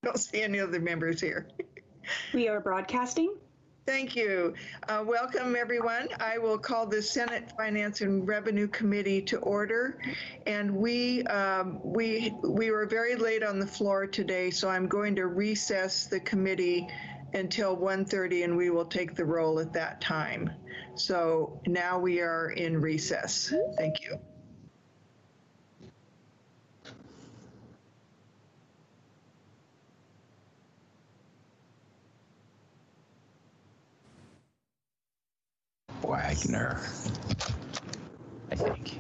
don't see any other members here. We are broadcasting. Thank you. Welcome, everyone. I will call the Senate Finance and Revenue Committee to order. And we were very late on the floor today, so I'm going to recess the committee until 1:30, and we will take the roll at that time. So now we are in recess. Thank you. Wagner, I think.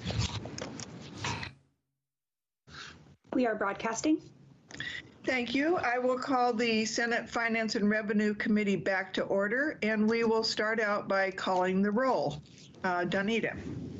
We are broadcasting. Thank you. I will call the Senate Finance and Revenue Committee back to order, and we will start out by calling the roll. Donita.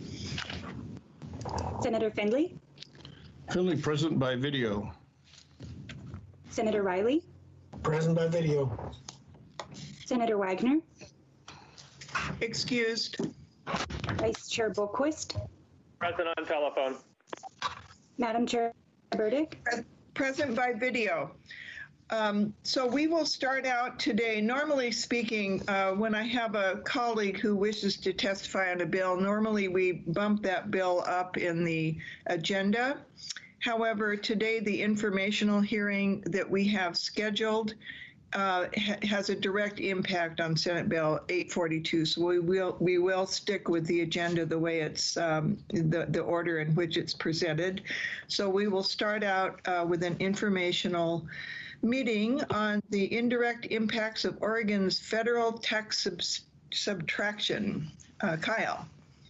Senator Findley. Findley present by video. Senator Riley. Present by video. Senator Wagner. Excused. Vice Chair Boquist. Present on telephone. Madam Chair Burdick. Present by video. So we will start out today. Normally speaking, when I have a colleague who wishes to testify on a bill, normally we bump that bill up in the agenda. However, today the informational hearing that we have scheduled has a direct impact on Senate Bill 842. So we will stick with the agenda the way it's the order in which it's presented. So we will start out with an informational meeting on the indirect impacts of Oregon's federal tax subtraction. Kyle.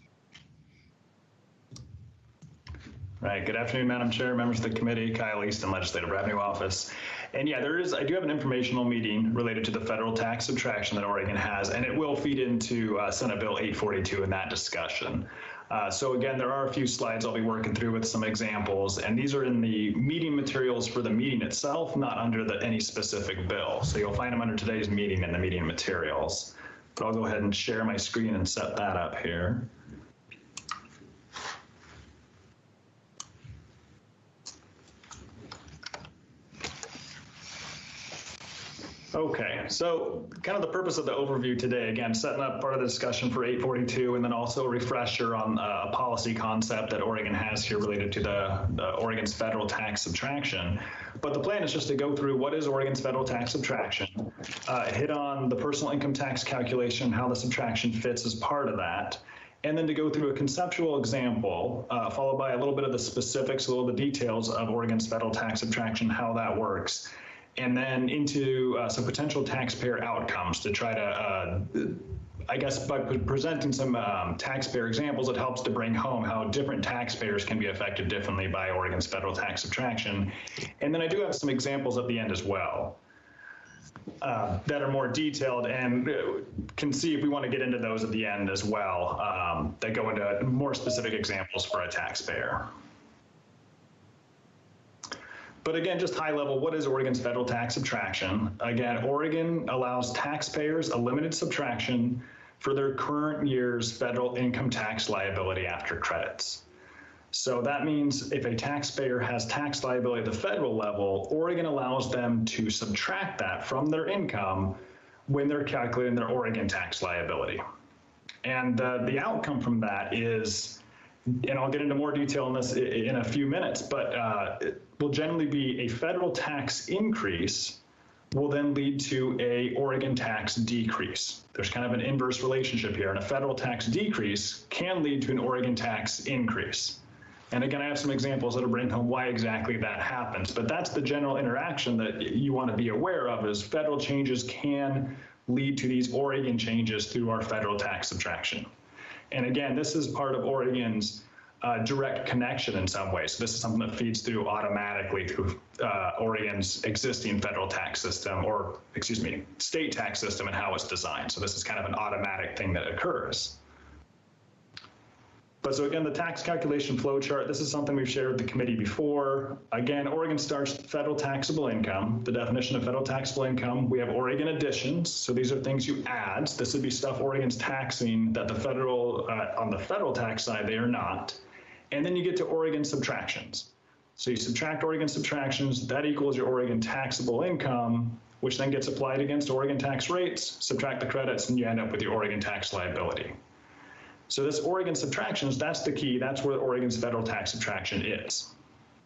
Right. Good afternoon, Madam Chair, members of the committee. Kyle Easton, Legislative Revenue Office. And yeah, I do have an informational meeting related to the federal tax subtraction that Oregon has, and it will feed into Senate Bill 842 in that discussion. So again, there are a few slides I'll be working through with some examples, and these are in the meeting materials for the meeting itself, not under any specific bill. So you'll find them under today's meeting in the meeting materials. But I'll go ahead and share my screen and set that up here. Okay, so kind of the purpose of the overview today, again, setting up part of the discussion for 842, and then also a refresher on a policy concept that Oregon has here related to the Oregon's federal tax subtraction. But the plan is just to go through what is Oregon's federal tax subtraction, hit on the personal income tax calculation, how the subtraction fits as part of that, and then to go through a conceptual example, followed by a little bit of the specifics, a little of the details of Oregon's federal tax subtraction, how that works, and then into some potential taxpayer outcomes to try to, I guess, by presenting some taxpayer examples, it helps to bring home how different taxpayers can be affected differently by Oregon's federal tax subtraction. And then I do have some examples at the end as well that are more detailed, and can see if we want to get into those at the end as well, that go into more specific examples for a taxpayer. But again, just high level, what is Oregon's federal tax subtraction? Again, Oregon allows taxpayers a limited subtraction for their current year's federal income tax liability after credits. So that means if a taxpayer has tax liability at the federal level, Oregon allows them to subtract that from their income when they're calculating their Oregon tax liability. And the outcome from that is, and I'll get into more detail on this in a few minutes, but it will generally be a federal tax increase will then lead to a Oregon tax decrease. There's kind of an inverse relationship here, and a federal tax decrease can lead to an Oregon tax increase. And again, I have some examples that'll bring home why exactly that happens, but that's the general interaction that you want to be aware of, is federal changes can lead to these Oregon changes through our federal tax subtraction. And again, this is part of Oregon's direct connection in some ways. So this is something that feeds through automatically through Oregon's existing federal tax system, or excuse me, state tax system and how it's designed. So this is kind of an automatic thing that occurs. But so again, the tax calculation flow chart, this is something we've shared with the committee before. Again, Oregon starts federal taxable income. The definition of federal taxable income, we have Oregon additions. So these are things you add. This would be stuff Oregon's taxing that the federal, on the federal tax side, they are not. And then you get to Oregon subtractions. So you subtract Oregon subtractions, that equals your Oregon taxable income, which then gets applied against Oregon tax rates, subtract the credits, and you end up with your Oregon tax liability. So this Oregon subtractions, that's the key. That's where Oregon's federal tax subtraction is.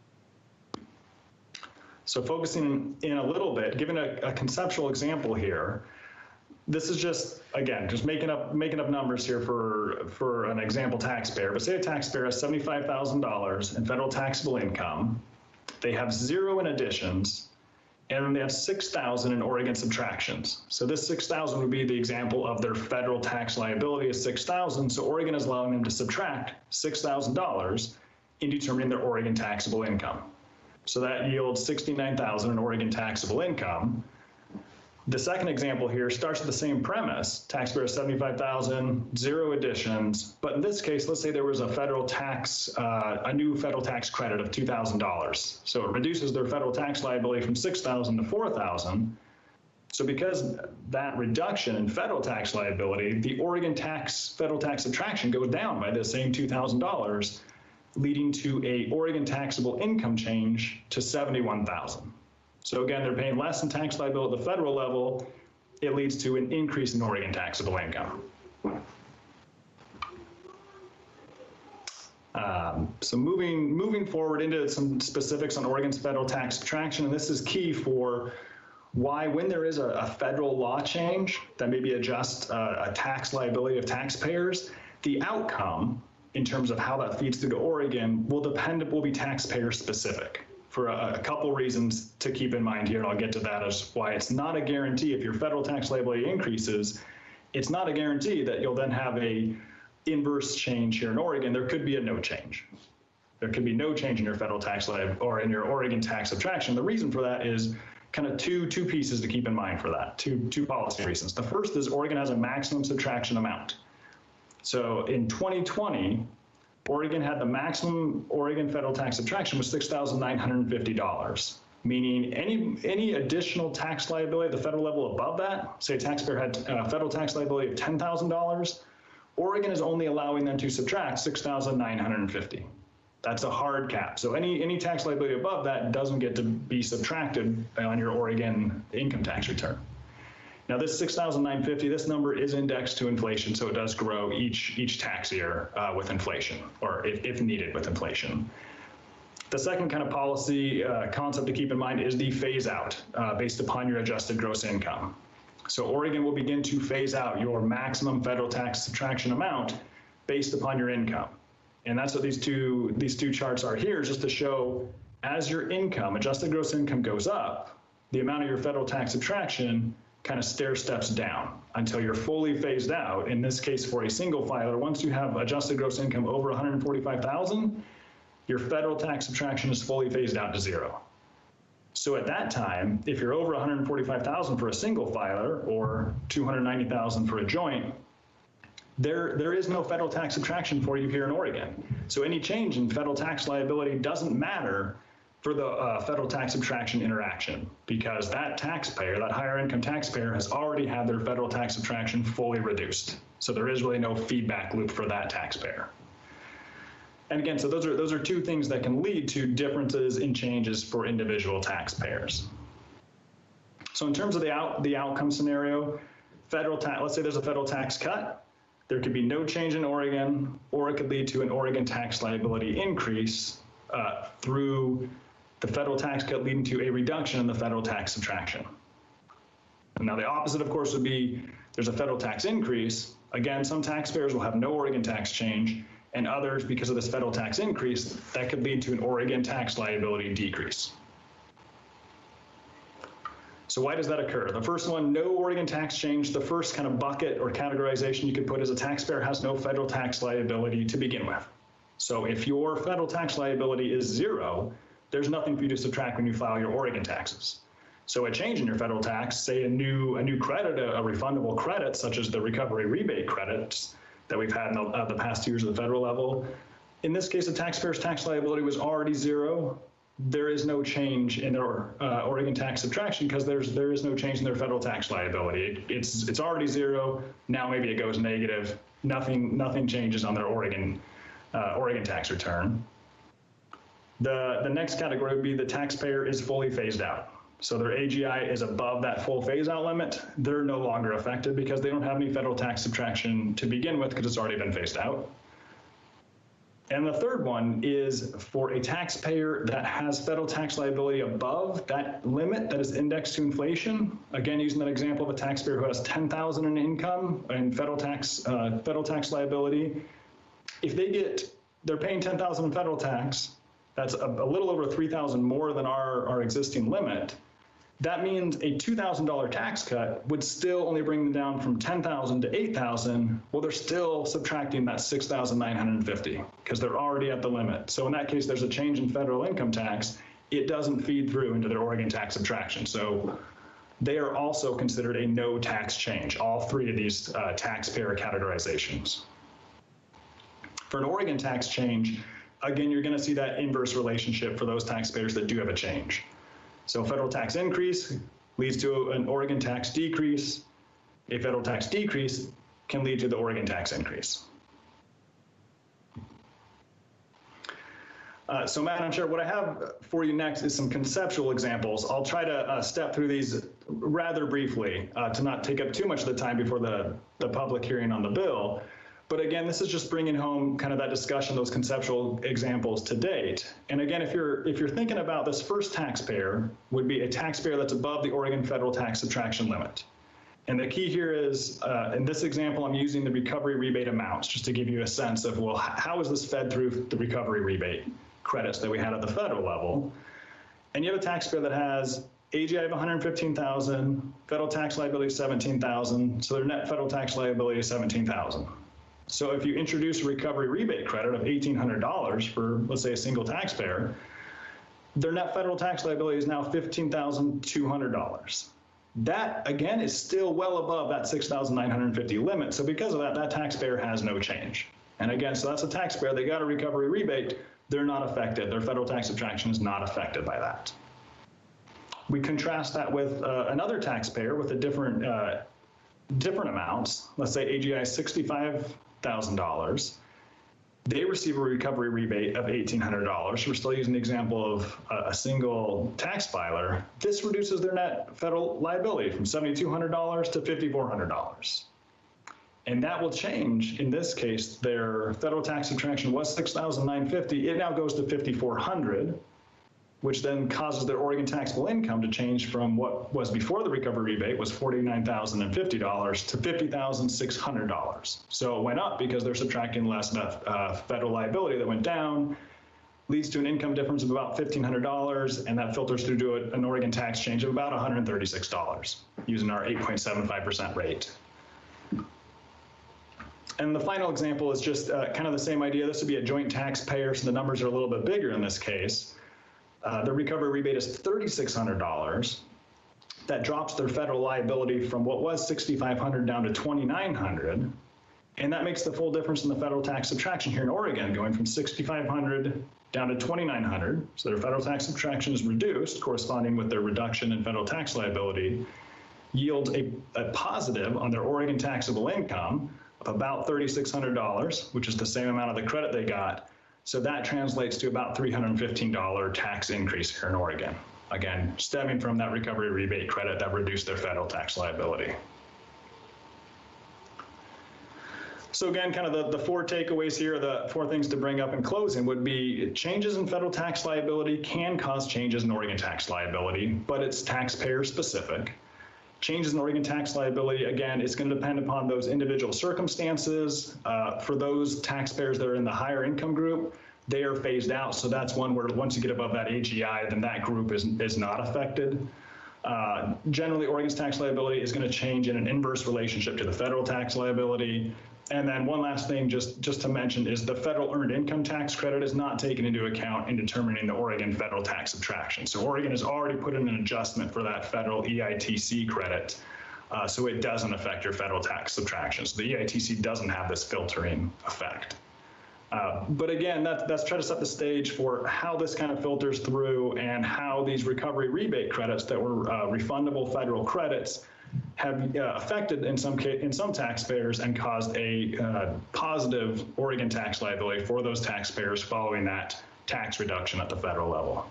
So focusing in a little bit, giving a conceptual example here, this is just, again, just making up numbers here for an example taxpayer. But say a taxpayer has $75,000 in federal taxable income. They have 0 in additions, and then they have 6,000 in Oregon subtractions. So this 6,000 would be the example of their federal tax liability is 6,000. So Oregon is allowing them to subtract $6,000 in determining their Oregon taxable income. So that yields $69,000 in Oregon taxable income. The second example here starts with the same premise. Taxpayer 75,000, 0 additions. But in this case, let's say there was a federal tax, a new federal tax credit of $2,000. So it reduces their federal tax liability from 6,000 to 4,000. So because that reduction in federal tax liability, the Oregon federal tax subtraction goes down by the same $2,000, leading to a Oregon taxable income change to $71,000. So again, they're paying less in tax liability at the federal level. It leads to an increase in Oregon taxable income. So moving forward into some specifics on Oregon's federal tax subtraction, and this is key for why when there is a federal law change that maybe adjusts a tax liability of taxpayers, the outcome in terms of how that feeds through to Oregon will be taxpayer specific. For a couple reasons to keep in mind here, and I'll get to that as why it's not a guarantee. If your federal tax liability increases, it's not a guarantee that you'll then have a inverse change here in Oregon. There could be a no change. There could be no change in your federal tax liability or in your Oregon tax subtraction. The reason for that is kind of two pieces to keep in mind for that, two policy reasons. The first is Oregon has a maximum subtraction amount. So in 2020, Oregon had the maximum Oregon federal tax subtraction was $6,950, meaning any additional tax liability at the federal level above that, say a taxpayer had a federal tax liability of $10,000, Oregon is only allowing them to subtract $6,950. That's a hard cap. So any tax liability above that doesn't get to be subtracted on your Oregon income tax return. Now this $6,950, this number is indexed to inflation, so it does grow each tax year with inflation, or if needed with inflation. The second kind of policy concept to keep in mind is the phase out based upon your adjusted gross income. So Oregon will begin to phase out your maximum federal tax subtraction amount based upon your income. And that's what these two charts are here, just to show as your income, adjusted gross income goes up, the amount of your federal tax subtraction kind of stair steps down until you're fully phased out. In this case, for a single filer, once you have adjusted gross income over $145,000, your federal tax subtraction is fully phased out to 0. So at that time, if you're over $145,000 for a single filer or $290,000 for a joint, there is no federal tax subtraction for you here in Oregon. So any change in federal tax liability doesn't matter for the federal tax subtraction interaction, because that taxpayer, that higher income taxpayer, has already had their federal tax subtraction fully reduced. So there is really no feedback loop for that taxpayer. And again, so those are two things that can lead to differences in changes for individual taxpayers. So in terms of the outcome scenario, let's say there's a federal tax cut. There could be no change in Oregon, or it could lead to an Oregon tax liability increase through the federal tax cut leading to a reduction in the federal tax subtraction. And now the opposite, of course, would be there's a federal tax increase. Again, some taxpayers will have no Oregon tax change, and others, because of this federal tax increase, that could lead to an Oregon tax liability decrease. So why does that occur? The first one, no Oregon tax change. The first kind of bucket or categorization you could put is a taxpayer has no federal tax liability to begin with. So if your federal tax liability is 0, there's nothing for you to subtract when you file your Oregon taxes. So a change in your federal tax, say a new credit, a refundable credit, such as the recovery rebate credits that we've had in the past 2 years at the federal level. In this case, the taxpayer's tax liability was already 0. There is no change in their Oregon tax subtraction because there is no change in their federal tax liability. It's already 0. Now maybe it goes negative. Nothing changes on their Oregon tax return. The next category would be the taxpayer is fully phased out. So their AGI is above that full phase out limit. They're no longer affected because they don't have any federal tax subtraction to begin with because it's already been phased out. And the third one is for a taxpayer that has federal tax liability above that limit that is indexed to inflation. Again, using that example of a taxpayer who has $10,000 in income and federal tax liability, if they're paying $10,000 in federal tax, that's a little over $3,000 more than our existing limit. That means a $2,000 tax cut would still only bring them down from $10,000 to $8,000. Well, they're still subtracting that $6,950 because they're already at the limit. So in that case, there's a change in federal income tax. It doesn't feed through into their Oregon tax subtraction. So they are also considered a no tax change, all three of these taxpayer categorizations. For an Oregon tax change, again, you're going to see that inverse relationship for those taxpayers that do have a change. So federal tax increase leads to an Oregon tax decrease. A federal tax decrease can lead to the Oregon tax increase. So Madam Chair, what I have for you next is some conceptual examples. I'll try to step through these rather briefly to not take up too much of the time before the public hearing on the bill. But again, this is just bringing home kind of that discussion, those conceptual examples to date. And again, if you're thinking about this first taxpayer, would be a taxpayer that's above the Oregon federal tax subtraction limit. And the key here is, in this example, I'm using the recovery rebate amounts just to give you a sense of, well, how is this fed through the recovery rebate credits that we had at the federal level? And you have a taxpayer that has AGI of $115,000, federal tax liability $17,000, so their net federal tax liability is $17,000. So if you introduce a recovery rebate credit of $1,800 for, let's say, a single taxpayer, their net federal tax liability is now $15,200. That, again, is still well above that $6,950 limit. So because of that, that taxpayer has no change. And again, so that's a taxpayer, they got a recovery rebate, they're not affected. Their federal tax subtraction is not affected by that. We contrast that with another taxpayer with a different amounts. Let's say AGI is $65,000. They receive a recovery rebate of $1,800. We're still using the example of a single tax filer. This reduces their net federal liability from $7,200 to $5,400. And that will change. In this case, their federal tax subtraction was $6,950. It now goes to $5,400, which then causes their Oregon taxable income to change from what was before the recovery rebate was $49,050 to $50,600. So it went up because they're subtracting less federal liability that went down, leads to an income difference of about $1,500, and that filters through to an Oregon tax change of about $136 using our 8.75% rate. And the final example is just kind of the same idea. This would be a joint taxpayer, so the numbers are a little bit bigger in this case. The recovery rebate is $3,600. That drops their federal liability from what was $6,500 down to $2,900. And that makes the full difference in the federal tax subtraction here in Oregon, going from $6,500 down to $2,900. So their federal tax subtraction is reduced, corresponding with their reduction in federal tax liability, yields a positive on their Oregon taxable income of about $3,600, which is the same amount of the credit they got. So that translates to about $315 tax increase here in Oregon. Again, stemming from that recovery rebate credit that reduced their federal tax liability. So again, kind of the four takeaways here, the four things to bring up in closing would be changes in federal tax liability can cause changes in Oregon tax liability, but it's taxpayer specific. Changes in Oregon tax liability, again, it's going to depend upon those individual circumstances. For those taxpayers that are in the higher income group, they are phased out. So that's one where once you get above that AGI, then that group is not affected. Generally, Oregon's tax liability is going to change in an inverse relationship to the federal tax liability. And then one last thing just to mention is the federal earned income tax credit is not taken into account in determining the Oregon federal tax subtraction. So Oregon has already put in an adjustment for that federal EITC credit, so it doesn't affect your federal tax subtraction. So the EITC doesn't have this filtering effect. But again, that's trying to set the stage for how this kind of filters through and how these recovery rebate credits that were refundable federal credits have affected in some taxpayers and caused a positive Oregon tax liability for those taxpayers following that tax reduction at the federal level.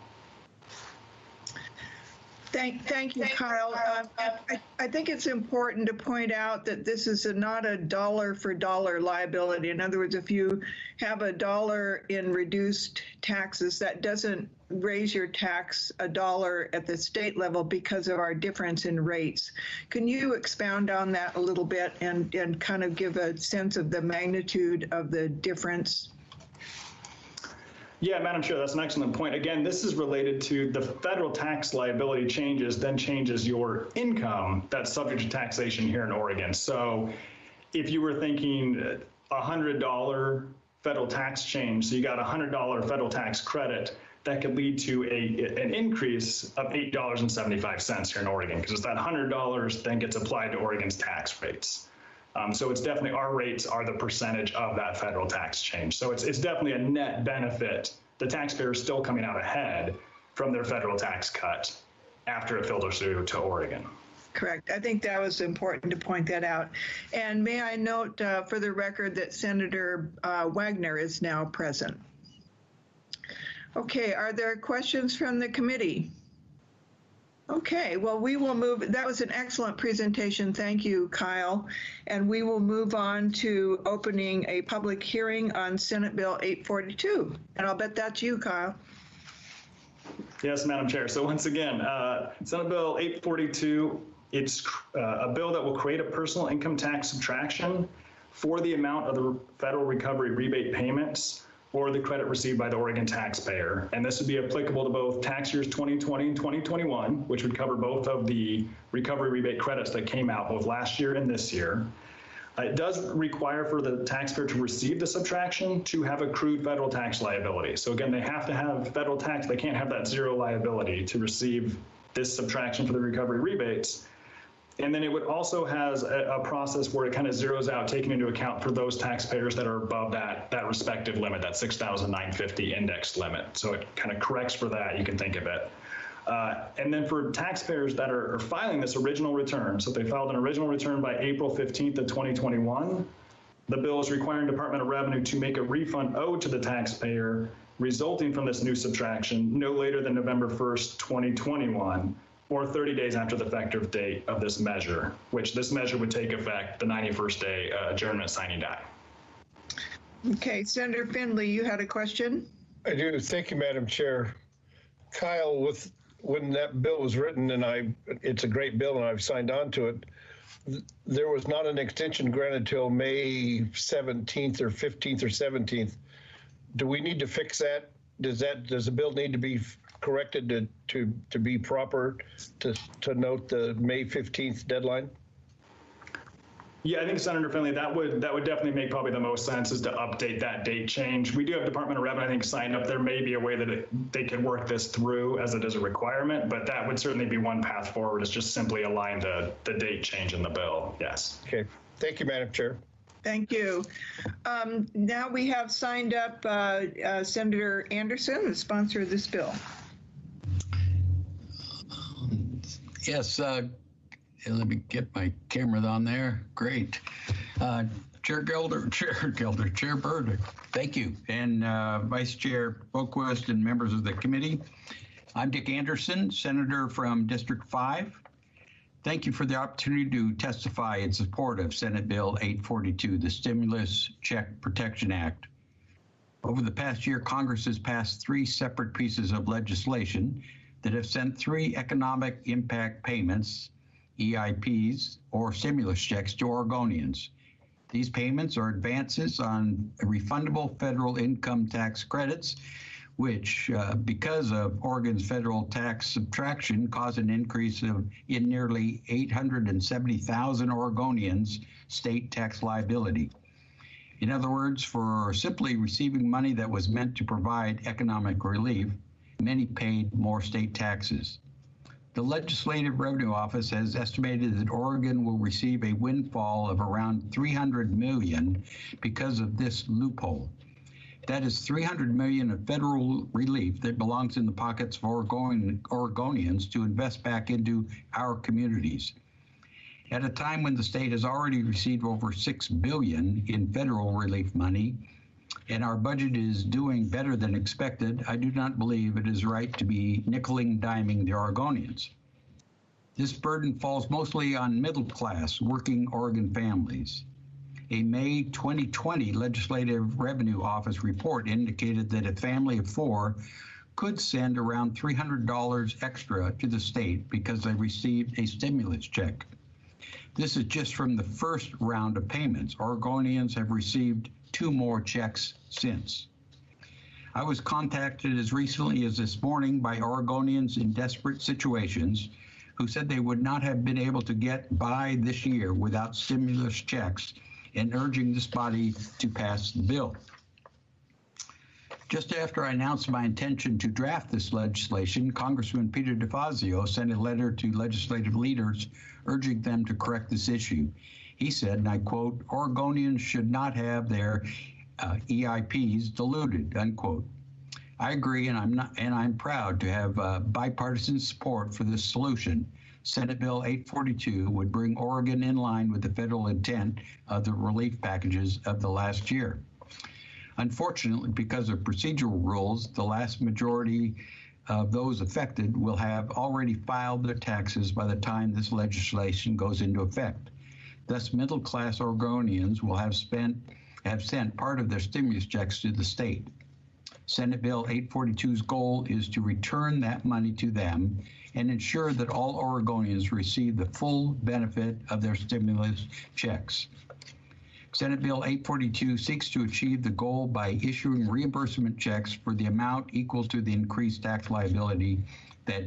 Thank you, Kyle. I think it's important to point out that this is not a dollar for dollar liability. In other words, if you have $1 in reduced taxes, that doesn't raise your tax $1 at the state level because of our difference in rates. Can you expound on that a little bit and kind of give a sense of the magnitude of the difference? Yeah, Madam Chair, that's an excellent point. Again, this is related to the federal tax liability then changes your income that's subject to taxation here in Oregon. So if you were thinking $100 federal tax change, so you got a $100 federal tax credit, that could lead to an increase of $8.75 here in Oregon, because that $100 then gets applied to Oregon's tax rates. So it's definitely, our rates are the percentage of that federal tax change. So it's definitely a net benefit. The taxpayer is still coming out ahead from their federal tax cut after it filters through to Oregon. Correct. I think that was important to point that out. And may I note for the record that Senator Wagner is now present. Okay, are there questions from the committee? Okay, well, we will move. That was an excellent presentation. Thank you, Kyle. And we will move on to opening a public hearing on Senate Bill 842. And I'll bet that's you, Kyle. Yes, Madam Chair. So once again, Senate Bill 842, it's a bill that will create a personal income tax subtraction for the amount of the federal recovery rebate payments or the credit received by the Oregon taxpayer. And this would be applicable to both tax years 2020 and 2021, which would cover both of the recovery rebate credits that came out both last year and this year. It does require for the taxpayer to receive the subtraction to have accrued federal tax liability. So again, they have to have federal tax. They can't have that zero liability to receive this subtraction for the recovery rebates. And then it would also has a process where it kind of zeroes out, taking into account for those taxpayers that are above that respective limit, that 6,950 index limit. So it kind of corrects for that, you can think of it. And then for taxpayers that are filing this original return, so if they filed an original return by April 15th of 2021, the bill is requiring Department of Revenue to make a refund owed to the taxpayer resulting from this new subtraction no later than November 1st, 2021, or 30 days after the effective date of this measure, which this measure would take effect the 91st day adjournment signing day. Okay, Senator Findley, you had a question? I do. Thank you, Madam Chair. Kyle, when that bill was written, and it's a great bill and I've signed on to it, there was not an extension granted till May 17th or 15th or 17th. Do we need to fix that? Does the bill need to be corrected to be proper to note the May 15th deadline? Yeah, I think Senator Finley, that would definitely make probably the most sense is to update that date change. We do have Department of Revenue, I think, signed up. There may be a way that they could work this through as it is a requirement, but that would certainly be one path forward, is just simply align the date change in the bill. Yes. Okay. Thank you, Madam Chair. Thank you. Now we have signed up Senator Anderson, the sponsor of this bill. Yes, let me get my camera on there. Great. Chair Burdick, thank you. And Vice Chair Boquist and members of the committee. I'm Dick Anderson, Senator from District 5. Thank you for the opportunity to testify in support of Senate Bill 842, the Stimulus Check Protection Act. Over the past year, Congress has passed 3 separate pieces of legislation that have sent 3 economic impact payments, EIPs, or stimulus checks to Oregonians. These payments are advances on refundable federal income tax credits, which, because of Oregon's federal tax subtraction, caused an increase in nearly 870,000 Oregonians' state tax liability. In other words, for simply receiving money that was meant to provide economic relief, many paid more state taxes. The Legislative Revenue Office has estimated that Oregon will receive a windfall of around $300 million because of this loophole. That is $300 million of federal relief that belongs in the pockets of Oregonians to invest back into our communities. At a time when the state has already received over $6 billion in federal relief money, and our budget is doing better than expected, I do not believe it is right to be nickel-and-diming the Oregonians. This burden falls mostly on middle-class working Oregon families. A May 2020 Legislative Revenue Office report indicated that a family of 4 could send around $300 extra to the state because they received a stimulus check. This is just from the first round of payments. Oregonians have received 2 more checks since. I was contacted as recently as this morning by Oregonians in desperate situations who said they would not have been able to get by this year without stimulus checks, and urging this body to pass the bill. Just after I announced my intention to draft this legislation, Congressman Peter DeFazio sent a letter to legislative leaders urging them to correct this issue. He said, and I quote, "Oregonians should not have their EIPs diluted," unquote. I agree, and I'm proud to have bipartisan support for this solution. Senate Bill 842 would bring Oregon in line with the federal intent of the relief packages of the last year. Unfortunately, because of procedural rules, the vast majority of those affected will have already filed their taxes by the time this legislation goes into effect. Thus, middle-class Oregonians will have sent part of their stimulus checks to the state. Senate Bill 842's goal is to return that money to them and ensure that all Oregonians receive the full benefit of their stimulus checks. Senate Bill 842 seeks to achieve the goal by issuing reimbursement checks for the amount equal to the increased tax liability that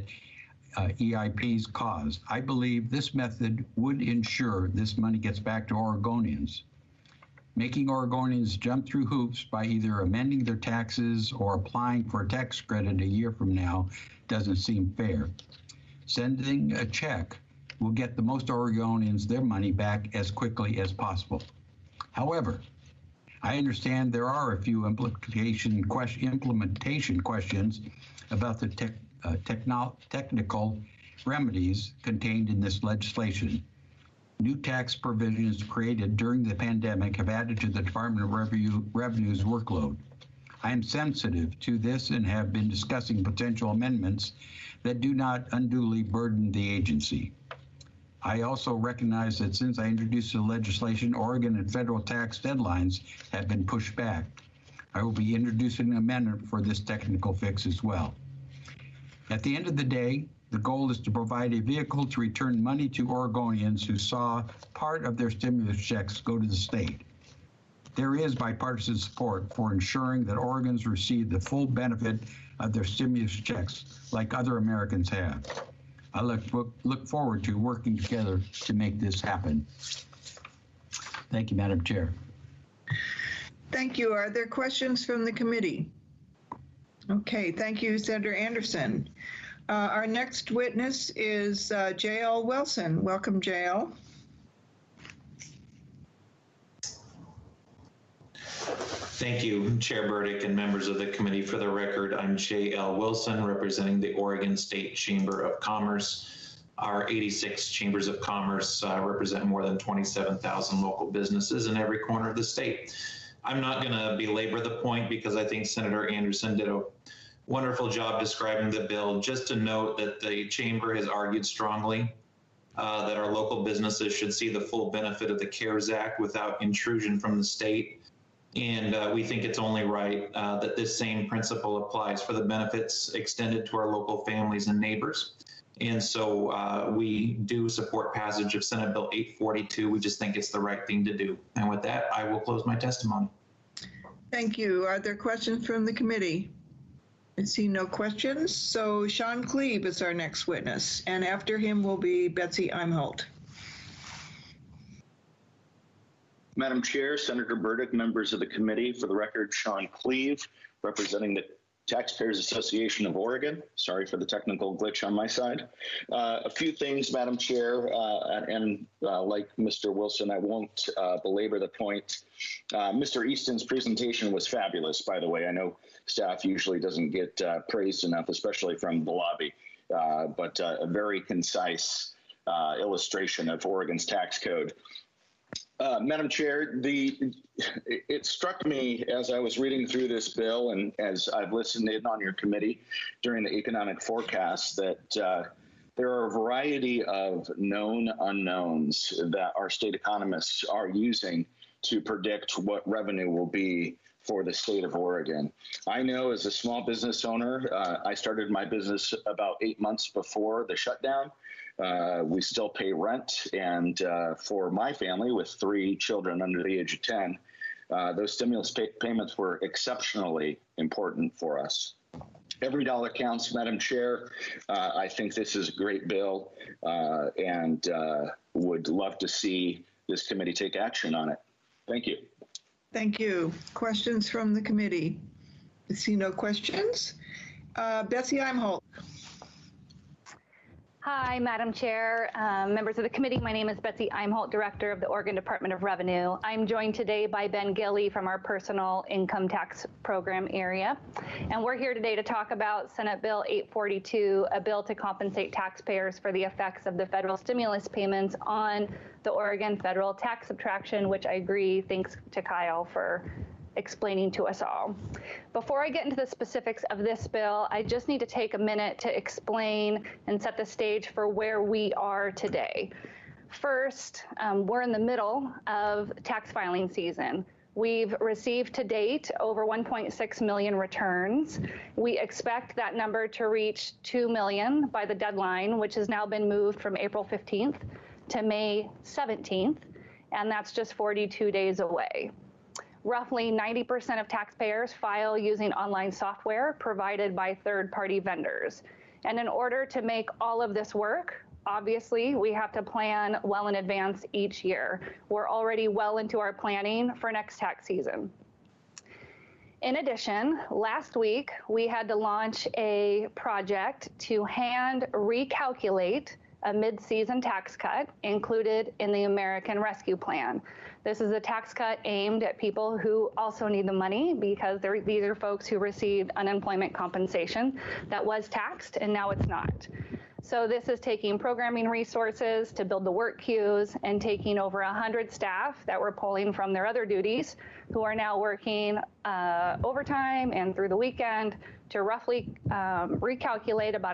EIPs cause. I believe this method would ensure this money gets back to Oregonians. Making Oregonians jump through hoops by either amending their taxes or applying for a tax credit a year from now doesn't seem fair. Sending a check will get the most Oregonians their money back as quickly as possible. However, I understand there are a few implementation questions about the technical remedies contained in this legislation. New tax provisions created during the pandemic have added to the Department of Revenue's workload. I am sensitive to this and have been discussing potential amendments that do not unduly burden the agency. I also recognize that since I introduced the legislation, Oregon and federal tax deadlines have been pushed back. I will be introducing an amendment for this technical fix as well. At the end of the day, the goal is to provide a vehicle to return money to Oregonians who saw part of their stimulus checks go to the state. There is bipartisan support for ensuring that Oregons receive the full benefit of their stimulus checks like other Americans have. I look forward to working together to make this happen. Thank you, Madam Chair. Thank you. Are there questions from the committee? Okay, thank you, Senator Anderson. Our next witness is J.L. Wilson. Welcome, J.L. Thank you, Chair Burdick and members of the committee. For the record, I'm J.L. Wilson, representing the Oregon State Chamber of Commerce. Our 86 chambers of commerce represent more than 27,000 local businesses in every corner of the state. I'm not going to belabor the point because I think Senator Anderson did a wonderful job describing the bill. Just to note that the chamber has argued strongly that our local businesses should see the full benefit of the CARES Act without intrusion from the state. And we think it's only right that this same principle applies for the benefits extended to our local families and neighbors. And so we do support passage of Senate Bill 842. We just think it's the right thing to do. And with that, I will close my testimony. Thank you. Are there questions from the committee? I see no questions. So Sean Cleve is our next witness, and after him will be Betsy Imholt. Madam Chair, Senator Burdick, members of the committee, for the record, Sean Cleve, representing the Taxpayers Association of Oregon. Sorry for the technical glitch on my side. A few things, Madam Chair, and like Mr. Wilson, I won't belabor the point. Mr. Easton's presentation was fabulous, by the way. I know staff usually doesn't get praised enough, especially from the lobby, but a very concise illustration of Oregon's tax code. Madam Chair, it struck me as I was reading through this bill and as I've listened in on your committee during the economic forecast that there are a variety of known unknowns that our state economists are using to predict what revenue will be for the state of Oregon. I know as a small business owner, I started my business about 8 months before the shutdown. We still pay rent, and for my family with 3 children under the age of 10, those stimulus payments were exceptionally important for us. Every dollar counts, Madam Chair. I think this is a great bill and would love to see this committee take action on it. Thank you. Thank you. Questions from the committee? I see no questions. Betsy Imholt. Hi, Madam Chair, members of the committee. My name is Betsy Imholt, Director of the Oregon Department of Revenue. I'm joined today by Ben Gilley from our personal income tax program area. And we're here today to talk about Senate Bill 842, a bill to compensate taxpayers for the effects of the federal stimulus payments on the Oregon federal tax subtraction, which I agree, thanks to Kyle for explaining to us all. Before I get into the specifics of this bill, I just need to take a minute to explain and set the stage for where we are today. First, we're in the middle of tax filing season. We've received to date over 1.6 million returns. We expect that number to reach 2 million by the deadline, which has now been moved from April 15th to May 17th, and that's just 42 days away. Roughly 90% of taxpayers file using online software provided by third-party vendors. And in order to make all of this work, obviously, we have to plan well in advance each year. We're already well into our planning for next tax season. In addition, last week, we had to launch a project to hand recalculate a mid-season tax cut included in the American Rescue Plan. This is a tax cut aimed at people who also need the money because these are folks who received unemployment compensation that was taxed and now it's not. So this is taking programming resources to build the work queues and taking over 100 staff that were pulling from their other duties who are now working overtime and through the weekend to roughly recalculate about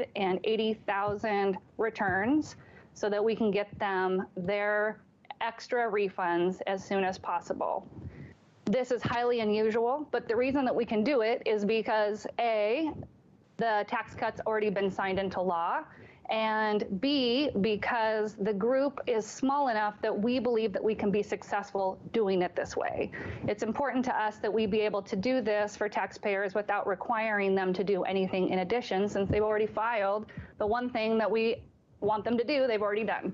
180,000 returns so that we can get them their extra refunds as soon as possible. This is highly unusual, but the reason that we can do it is because A, the tax cut's already been signed into law, and B, because the group is small enough that we believe that we can be successful doing it this way. It's important to us that we be able to do this for taxpayers without requiring them to do anything in addition, since they've already filed the one thing that we want them to do, they've already done.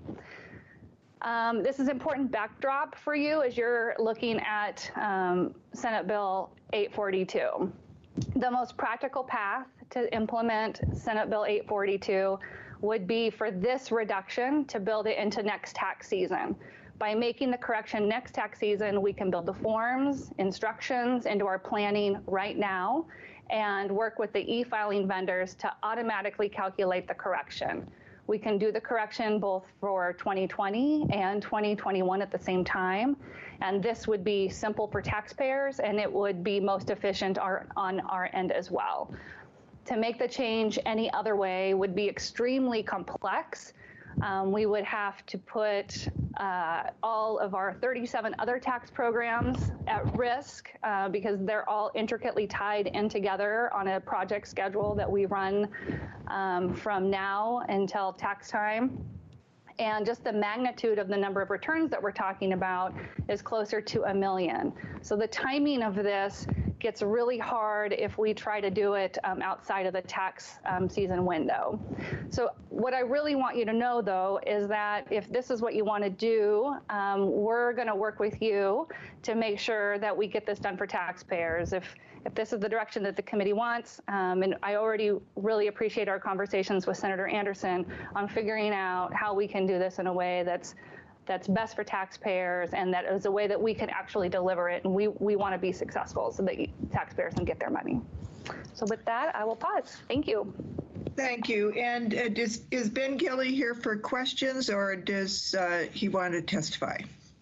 This is important backdrop for you as you're looking at Senate Bill 842. The most practical path to implement Senate Bill 842 would be for this reduction to build it into next tax season. By making the correction next tax season, we can build the forms, instructions into our planning right now and work with the e-filing vendors to automatically calculate the correction. We can do the correction both for 2020 and 2021 at the same time. And this would be simple for taxpayers and it would be most efficient on our end as well. To make the change any other way would be extremely complex. We would have to put all of our 37 other tax programs at risk because they're all intricately tied in together on a project schedule that we run from now until tax time. And just the magnitude of the number of returns that we're talking about is closer to 1 million. So the timing of this gets really hard if we try to do it outside of the tax season window. So what I really want you to know, though, is that if this is what you want to do, we're going to work with you to make sure that we get this done for taxpayers. If this is the direction that the committee wants, and I already really appreciate our conversations with Senator Anderson on figuring out how we can do this in a way that's best for taxpayers and that is a way that we can actually deliver it. And we want to be successful so that taxpayers can get their money. So with that, I will pause. Thank you. Thank you. And is Ben Gilley here for questions or does he want to testify?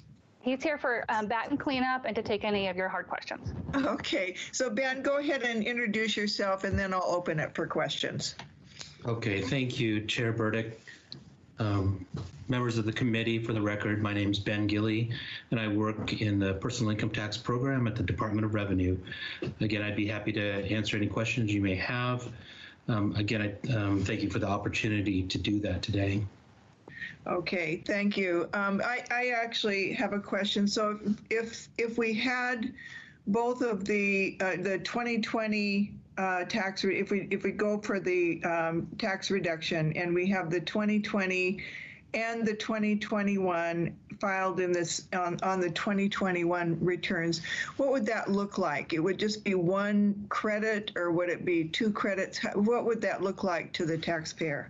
He's here for bat and cleanup and to take any of your hard questions. Okay, so Ben, go ahead and introduce yourself, and then I'll open it for questions. Okay, thank you, Chair Burdick. Members of the committee, for the record, my name is Ben Gilley, and I work in the Personal Income Tax Program at the Department of Revenue. Again, I'd be happy to answer any questions you may have. Again, I thank you for the opportunity to do that today. Okay, thank you. I actually have a question. So if we had both of the 2020 tax, if we go for the tax reduction, and we have the 2020 and the 2021 filed in this on the 2021 returns, what would that look like? It would just be one credit, or would it be two credits? What would that look like to the taxpayer?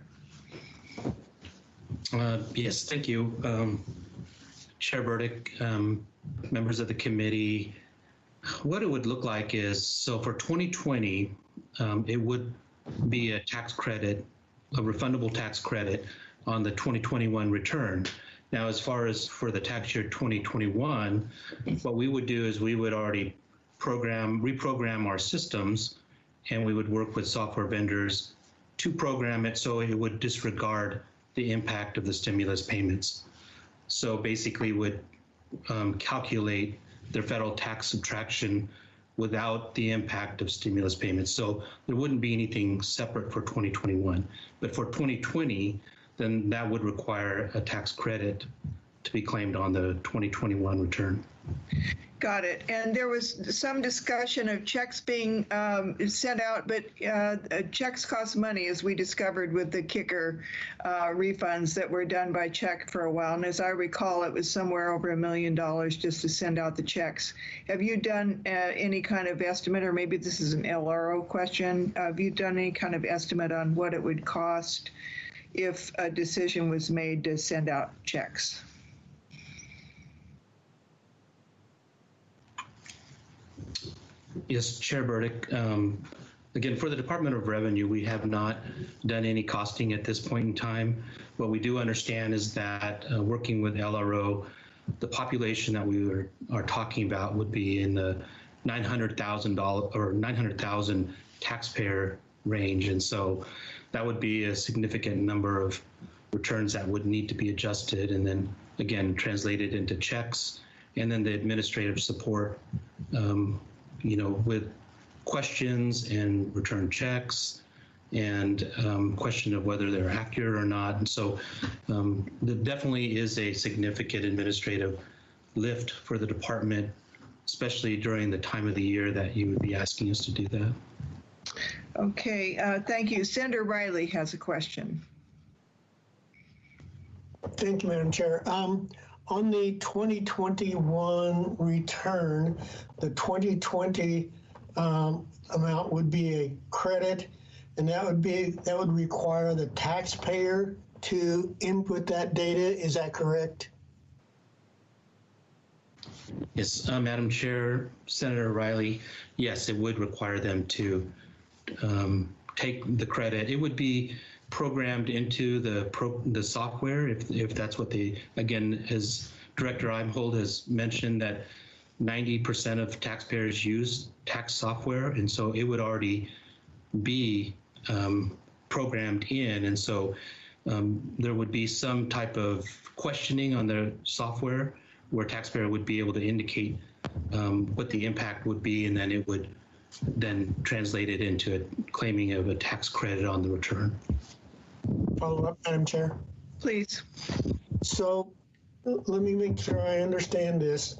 Yes, thank you, Chair Burdick, members of the committee. What it would look like is, so for 2020, it would be a tax credit, a refundable tax credit on the 2021 return. Now, as far as for the tax year 2021, what we would do is we would already reprogram our systems, and we would work with software vendors to program it so it would disregard the impact of the stimulus payments. So basically would calculate their federal tax subtraction without the impact of stimulus payments. So there wouldn't be anything separate for 2021. But for 2020, then that would require a tax credit to be claimed on the 2021 return. Got it. And there was some discussion of checks being sent out, but checks cost money, as we discovered with the kicker refunds that were done by check for a while. And as I recall, it was somewhere over $1 million just to send out the checks. Have you done any kind of estimate, or maybe this is an LRO question, have you done any kind of estimate on what it would cost if a decision was made to send out checks? Yes, Chair Burdick. Again, for the Department of Revenue, we have not done any costing at this point in time. What we do understand is that working with LRO, the population that we are talking about would be in the $900,000 or 900,000 taxpayer range, and so that would be a significant number of returns that would need to be adjusted, and then again translated into checks, and then the administrative support. With questions and return checks and question of whether they're accurate or not. And so there definitely is a significant administrative lift for the department, especially during the time of the year that you would be asking us to do that. Okay, thank you. Senator Riley has a question. Thank you, Madam Chair. On the 2021 return, the 2020 amount would be a credit, and that would require the taxpayer to input that data. Is that correct? Yes, Madam Chair, Senator Riley. Yes, it would require them to take the credit. It would be programmed into the software if that's what they, again, as Director Imholt has mentioned, that 90% of taxpayers use tax software, and so it would already be programmed in, and so there would be some type of questioning on the software where taxpayer would be able to indicate what the impact would be, and then it would then translate it into a claiming of a tax credit on the return. Follow up, Madam Chair. Please. So let me make sure I understand this.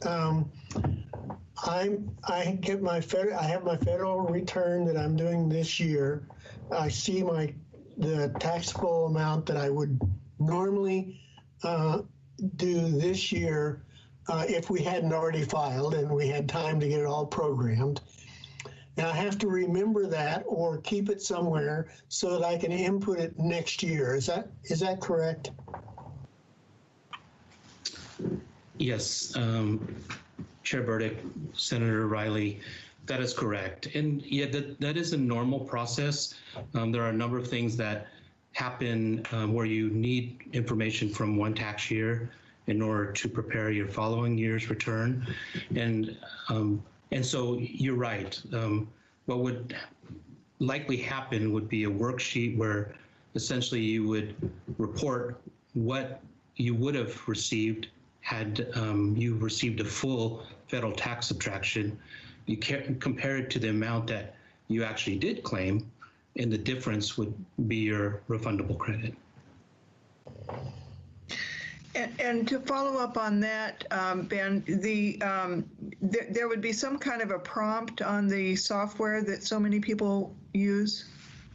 I have my federal return that I'm doing this year. I see the taxable amount that I would normally do this year if we hadn't already filed and we had time to get it all programmed. And I have to remember that or keep it somewhere so that I can input it next year. Is that correct? Yes, Chair Burdick, Senator Riley, that is correct. And yeah, that is a normal process. There are a number of things that happen where you need information from one tax year in order to prepare your following year's return. And so you're right. What would likely happen would be a worksheet where essentially you would report what you would have received had you received a full federal tax subtraction. You compare it to the amount that you actually did claim, and the difference would be your refundable credit. And to follow up on that, Ben, there would be some kind of a prompt on the software that so many people use?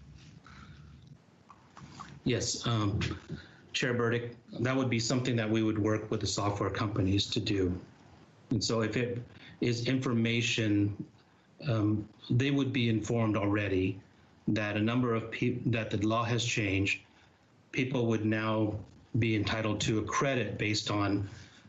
Yes, Chair Burdick, that would be something that we would work with the software companies to do. And so if it is information, they would be informed already that a number of people, that the law has changed. People would now be entitled to a credit based on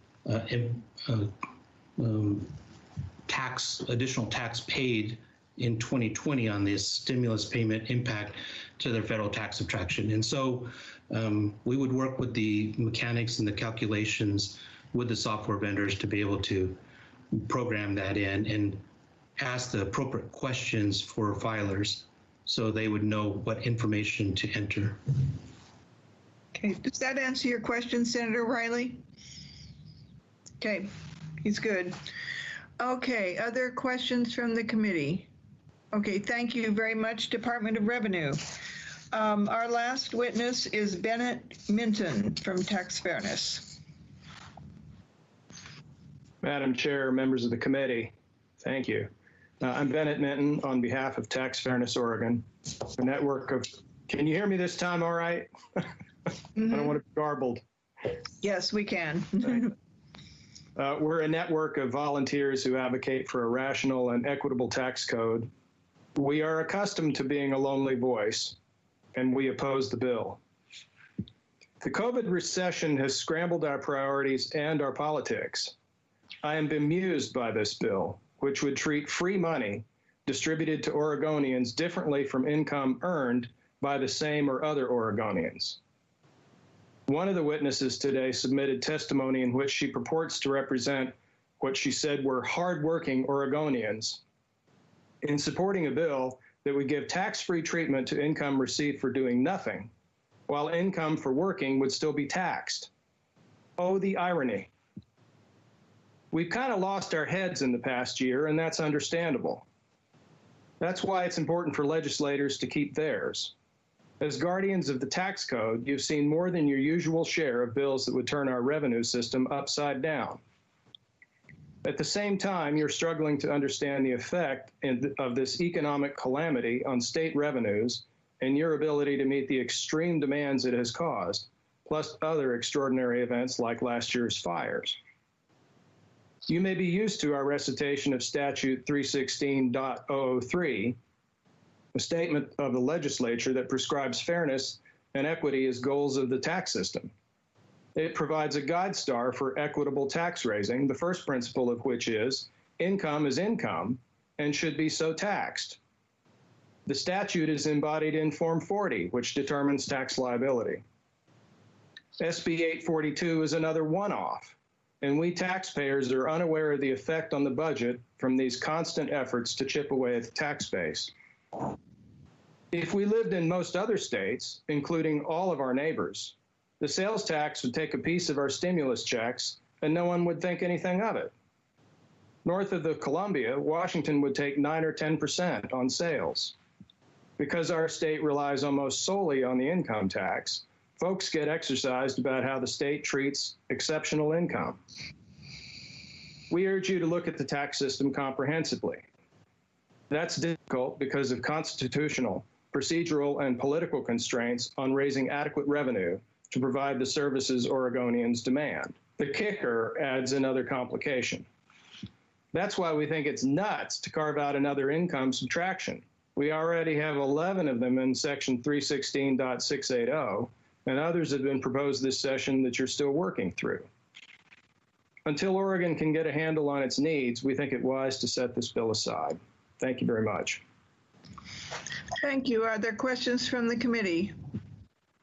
additional tax paid in 2020 on this stimulus payment impact to their federal tax subtraction. And so we would work with the mechanics and the calculations with the software vendors to be able to program that in and ask the appropriate questions for filers so they would know what information to enter. Okay, does that answer your question, Senator Riley? Okay, he's good. Okay, other questions from the committee? Okay, thank you very much, Department of Revenue. Our last witness is Bennett Minton from Tax Fairness. Madam Chair, members of the committee, thank you. I'm Bennett Minton on behalf of Tax Fairness Oregon, a network of, can you hear me this time all right? I don't want to be garbled. Yes, we can. We're a network of volunteers who advocate for a rational and equitable tax code. We are accustomed to being a lonely voice, and we oppose the bill. The COVID recession has scrambled our priorities and our politics. I am bemused by this bill, which would treat free money distributed to Oregonians differently from income earned by the same or other Oregonians. One of the witnesses today submitted testimony in which she purports to represent what she said were hardworking Oregonians in supporting a bill that would give tax-free treatment to income received for doing nothing, while income for working would still be taxed. Oh, the irony. We've kind of lost our heads in the past year, and that's understandable. That's why it's important for legislators to keep theirs. As guardians of the tax code, you've seen more than your usual share of bills that would turn our revenue system upside down. At the same time, you're struggling to understand the effect of this economic calamity on state revenues and your ability to meet the extreme demands it has caused, plus other extraordinary events like last year's fires. You may be used to our recitation of Statute 316.003, a statement of the legislature that prescribes fairness and equity as goals of the tax system. It provides a guide star for equitable tax raising, the first principle of which is income and should be so taxed. The statute is embodied in Form 40, which determines tax liability. SB 842 is another one-off, and we taxpayers are unaware of the effect on the budget from these constant efforts to chip away at the tax base. If we lived in most other states, including all of our neighbors, the sales tax would take a piece of our stimulus checks and no one would think anything of it. North of the Columbia, Washington would take 9 or 10% on sales. Because our state relies almost solely on the income tax, folks get exercised about how the state treats exceptional income. We urge you to look at the tax system comprehensively. That's difficult because of constitutional, procedural, and political constraints on raising adequate revenue to provide the services Oregonians demand. The kicker adds another complication. That's why we think it's nuts to carve out another income subtraction. We already have 11 of them in Section 316.680, and others have been proposed this session that you're still working through. Until Oregon can get a handle on its needs, we think it wise to set this bill aside. Thank you very much. Thank you. Are there questions from the committee?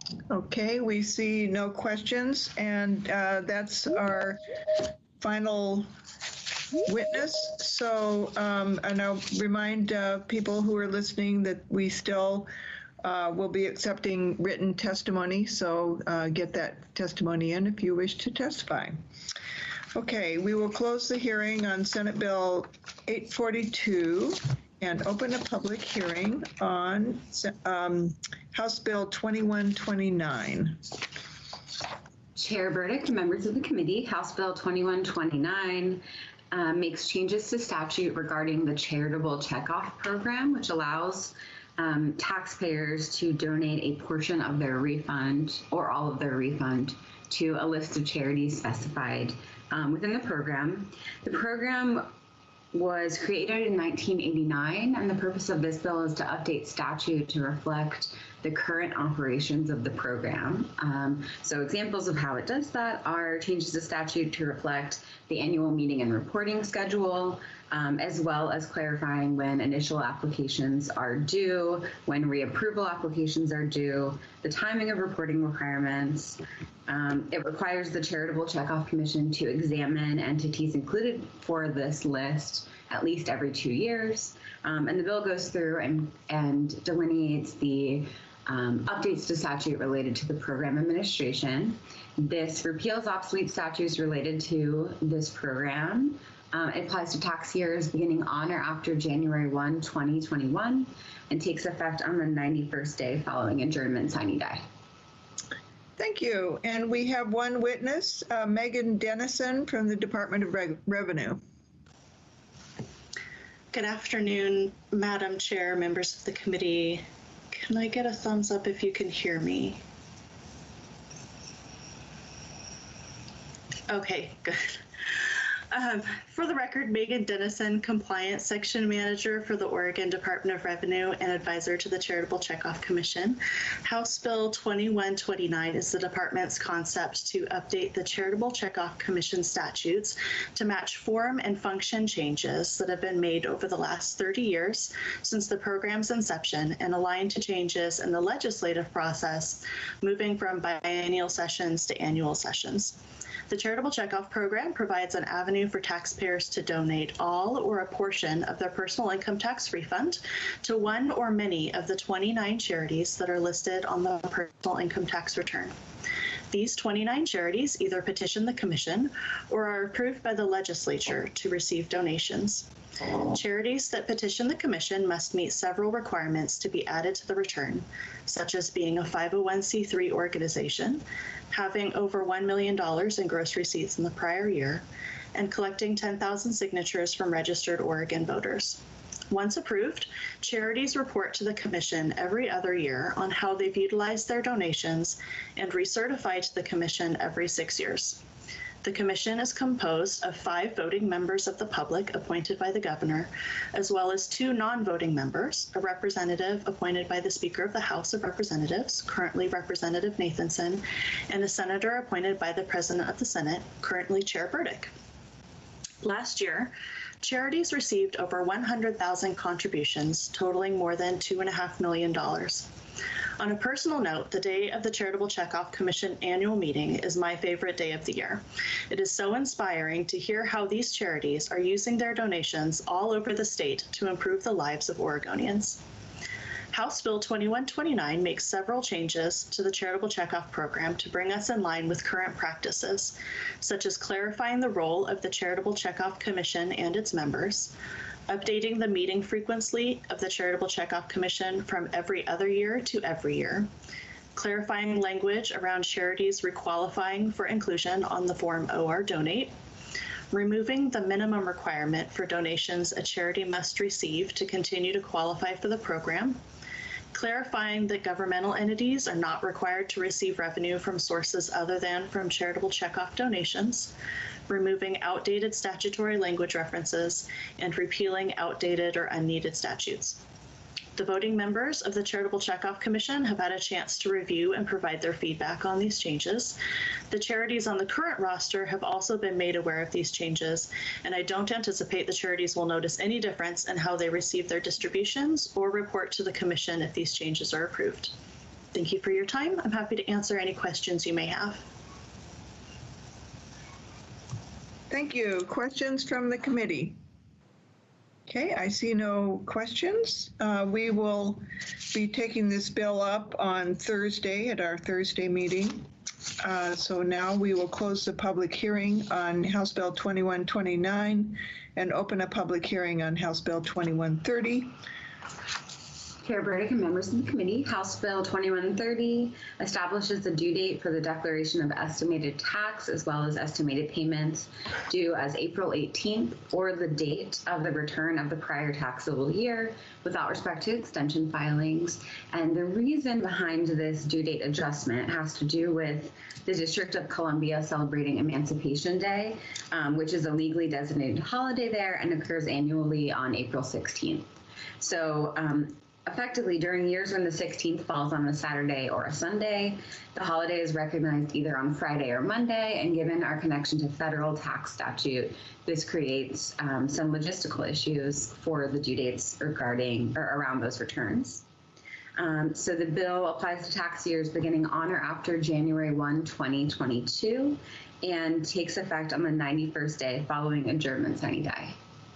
Okay, we see no questions, and that's our final witness. So, and I'll remind people who are listening that we still will be accepting written testimony, so get that testimony in if you wish to testify. Okay, we will close the hearing on Senate Bill 842 and open a public hearing on House Bill 2129. Chair Burdick, members of the committee, House Bill 2129 makes changes to statute regarding the charitable checkoff program, which allows taxpayers to donate a portion of their refund or all of their refund to a list of charities specified within the program. The program was created in 1989, and the purpose of this bill is to update statute to reflect the current operations of the program. So examples of how it does that are changes to statute to reflect the annual meeting and reporting schedule, as well as clarifying when initial applications are due, when reapproval applications are due, the timing of reporting requirements. It requires the Charitable Checkoff Commission to examine entities included for this list at least every 2 years. And the bill goes through and delineates the updates to statute related to the program administration. This repeals obsolete statutes related to this program. It applies to tax years beginning on or after January 1, 2021, and takes effect on the 91st day following adjournment sine die. Thank you. And we have one witness, Megan Dennison from the Department of Revenue. Good afternoon, Madam Chair, members of the committee. Can I get a thumbs up if you can hear me? Okay, good. For the record, Megan Dennison, Compliance Section Manager for the Oregon Department of Revenue and Advisor to the Charitable Checkoff Commission. House Bill 2129 is the department's concept to update the Charitable Checkoff Commission statutes to match form and function changes that have been made over the last 30 years since the program's inception and align to changes in the legislative process, moving from biennial sessions to annual sessions. The Charitable Checkoff Program provides an avenue for taxpayers to donate all or a portion of their personal income tax refund to one or many of the 29 charities that are listed on the personal income tax return. These 29 charities either petition the Commission or are approved by the legislature to receive donations. Charities that petition the Commission must meet several requirements to be added to the return, such as being a 501c3 organization, having over $1 million in gross receipts in the prior year, and collecting 10,000 signatures from registered Oregon voters. Once approved, charities report to the Commission every other year on how they've utilized their donations and recertify to the Commission every 6 years. The Commission is composed of 5 voting members of the public appointed by the Governor, as well as 2 non-voting members, a representative appointed by the Speaker of the House of Representatives, currently Representative Nathanson, and a senator appointed by the President of the Senate, currently Chair Burdick. Last year, charities received over 100,000 contributions, totaling more than $2.5 million. On a personal note, the day of the Charitable Checkoff Commission annual meeting is my favorite day of the year. It is so inspiring to hear how these charities are using their donations all over the state to improve the lives of Oregonians. House Bill 2129 makes several changes to the Charitable Checkoff Program to bring us in line with current practices, such as clarifying the role of the Charitable Checkoff Commission and its members, updating the meeting frequency of the Charitable Checkoff Commission from every other year to every year, clarifying language around charities requalifying for inclusion on the Form OR Donate, removing the minimum requirement for donations a charity must receive to continue to qualify for the program, clarifying that governmental entities are not required to receive revenue from sources other than from charitable checkoff donations, removing outdated statutory language references, and repealing outdated or unneeded statutes. The voting members of the Charitable Checkoff Commission have had a chance to review and provide their feedback on these changes. The charities on the current roster have also been made aware of these changes, and I don't anticipate the charities will notice any difference in how they receive their distributions or report to the Commission if these changes are approved. Thank you for your time. I'm happy to answer any questions you may have. Thank you. Questions from the committee? Okay, I see no questions. We will be taking this bill up on Thursday at our Thursday meeting. So now we will close the public hearing on House Bill 2129 and open a public hearing on House Bill 2130. Chair Burdick and members of the committee, House Bill 2130 establishes the due date for the declaration of estimated tax as well as estimated payments due as April 18th or the date of the return of the prior taxable year without respect to extension filings. And the reason behind this due date adjustment has to do with the District of Columbia celebrating Emancipation Day, which is a legally designated holiday there and occurs annually on April 16th. So effectively, during years when the 16th falls on a Saturday or a Sunday, the holiday is recognized either on Friday or Monday, and given our connection to federal tax statute, this creates some logistical issues for the due dates regarding or around those returns. So the bill applies to tax years beginning on or after January 1, 2022, and takes effect on the 91st day following adjournment sine die.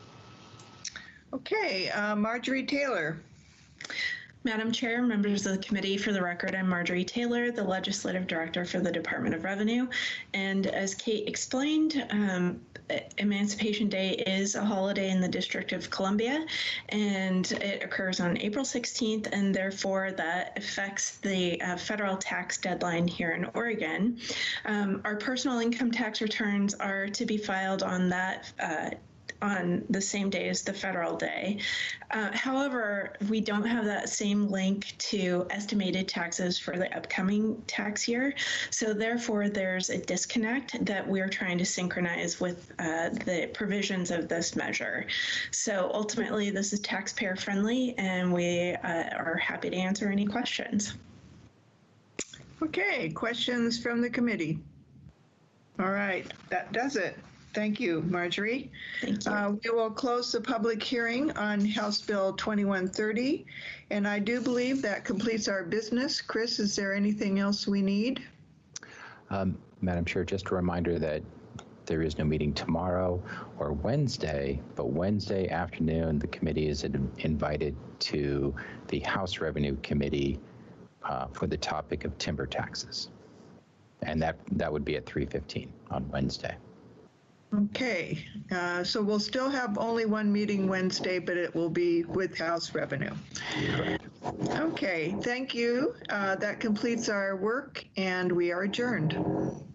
Okay, Marjorie Taylor. Madam Chair, members of the committee, for the record, I'm Marjorie Taylor, the Legislative Director for the Department of Revenue. And as Kate explained, Emancipation Day is a holiday in the District of Columbia, and it occurs on April 16th, and therefore that affects the federal tax deadline here in Oregon. Our personal income tax returns are to be filed on that on the same day as the federal day. However, we don't have that same link to estimated taxes for the upcoming tax year. So therefore, there's a disconnect that we're trying to synchronize with the provisions of this measure. So ultimately, this is taxpayer friendly, and we are happy to answer any questions. Okay, questions from the committee? All right, that does it. Thank you, Marjorie. Thank you. We will close the public hearing on House Bill 2130, and I do believe that completes our business. Chris, is there anything else we need? Madam Chair, just a reminder that there is no meeting tomorrow or Wednesday, but Wednesday afternoon, the committee is invited to the House Revenue Committee for the topic of timber taxes. And that would be at 3:15 on Wednesday. Okay, so we'll still have only one meeting Wednesday, but it will be with House Revenue. Correct. Okay, thank you. That completes our work, and we are adjourned.